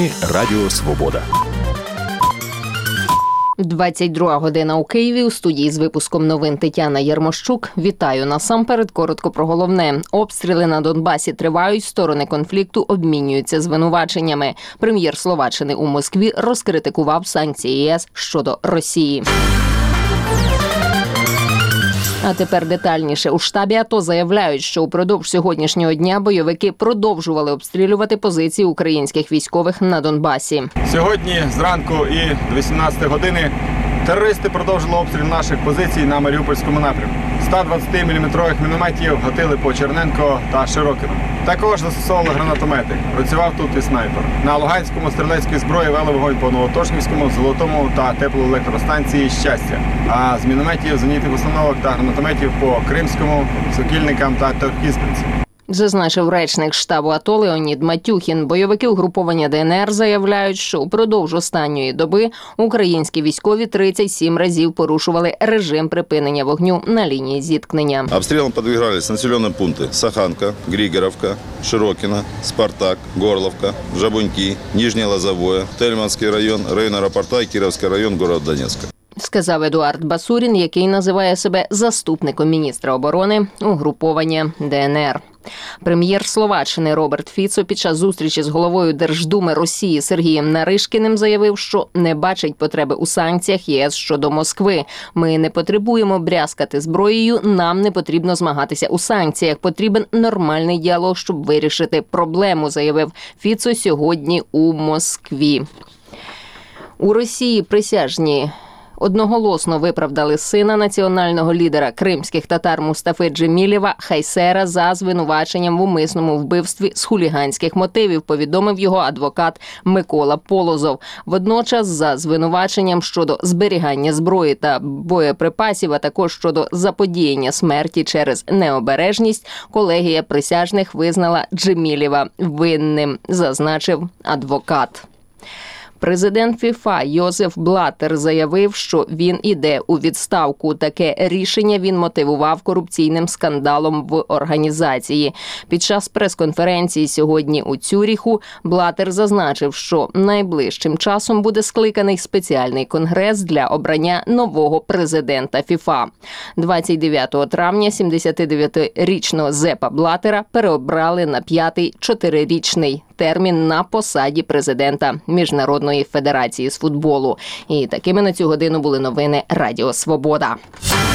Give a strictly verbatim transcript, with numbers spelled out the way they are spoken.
Новини Радіо Свобода. двадцять друга година у Києві. У студії з випуском новин Тетяна Єрмощук. Вітаю. Насамперед коротко про головне. Обстріли на Донбасі тривають, сторони конфлікту обмінюються звинуваченнями. Прем'єр Словаччини у Москві розкритикував санкції ЄС щодо Росії. А тепер детальніше. У штабі АТО заявляють, що упродовж сьогоднішнього дня бойовики продовжували обстрілювати позиції українських військових на Донбасі. Сьогодні зранку і до вісімнадцятої години терористи продовжили обстріл наших позицій на Маріупольському напрямку. сто двадцятиміліметрових мінометів гатили по Черненко та Широкіну. Також застосовували гранатомети. Працював тут і снайпер. На Луганському стрілецької зброї вели вогонь по Новотошківському, Золотому та теплоелектростанції «Щастя». А з мінометів, зенітних установок та гранатометів по Кримському, Сокільникам та Торкіспинці. Зазначив речник штабу АТО Леонід Матюхін. Бойовики угруповання ДНР заявляють, що упродовж останньої доби українські військові тридцять сім разів порушували режим припинення вогню на лінії зіткнення. Обстрілам підвергались населені пункти Саханка, Григорівка, Широкіна, Спартак, Горловка, Жабуньки, Нижнє Лозовое, Тельманський район, район аеропорта і Кіровський район города Донецька. Сказав Едуард Басурін, який називає себе заступником міністра оборони угруповання ДНР. Прем'єр Словаччини Роберт Фіцо під час зустрічі з головою Держдуми Росії Сергієм Наришкіним заявив, що не бачить потреби у санкціях ЄС щодо Москви. Ми не потребуємо брязкати зброєю, нам не потрібно змагатися у санкціях. Потрібен нормальний діалог, щоб вирішити проблему, заявив Фіцо сьогодні у Москві. У Росії присяжні одноголосно виправдали сина національного лідера кримських татар Мустафи Джемілєва Хайсера за звинуваченням в умисному вбивстві з хуліганських мотивів, повідомив його адвокат Микола Полозов. Водночас за звинуваченням щодо зберігання зброї та боєприпасів, а також щодо заподіяння смерті через необережність, колегія присяжних визнала Джемілєва винним, зазначив адвокат. Президент ФІФА Йозеф Блаттер заявив, що він іде у відставку. Таке рішення він мотивував корупційним скандалом в організації. Під час прес-конференції сьогодні у Цюріху Блаттер зазначив, що найближчим часом буде скликаний спеціальний конгрес для обрання нового президента ФІФА. двадцять дев'ятого травня сімдесятидев'ятирічного Зепа Блаттера переобрали на п'ятий чотирирічний термін на посаді президента Міжнародної федерації з футболу. І такими на цю годину були новини Радіо Свобода.